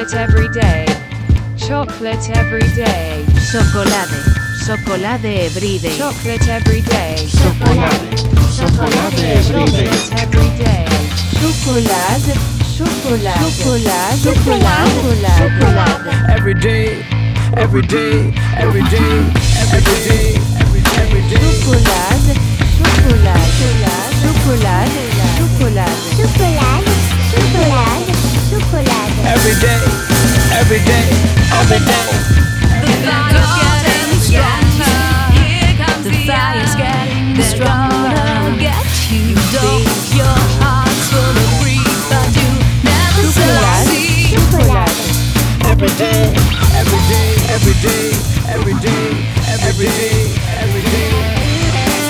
Chocolate every day. Chocolate every day. Chocolate. Chocolate every day. Chocolate every day. Chocolate. Chocolate every day. Chocolate every day. Chocolate. Chocolate. Chocolate. Chocolate. Chocolate. Every day, every day, every day, every day, every day. Chocolate. Chocolate. Chocolate. Chocolate. Chocolate. Chocolate. Chocolate. Every day, every day, every day. The fire's getting stronger. Get you, though your heart's full of grief, but you never succeed. Chocolate. Every day, every day, every day, every day, every day, every day.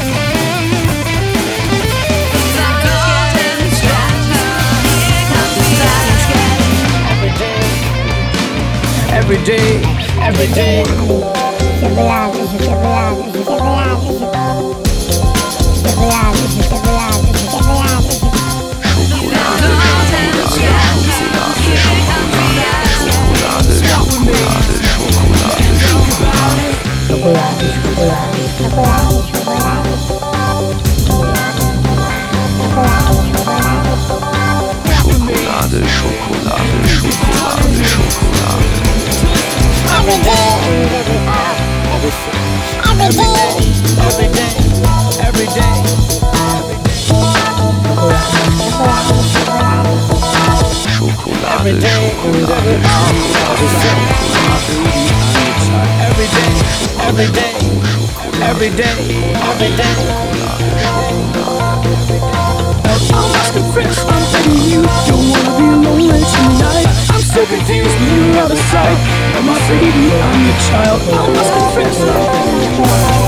Every day, every day. Chocolate. Chocolate. Chocolate. Every day, every day. Every day, every day, every day, every day. I must confess, I'm begging you, don't wanna be lonely tonight. I'm so confused when you're out of sight. Am I baby? I'm your child. I must confess, I'm begging you.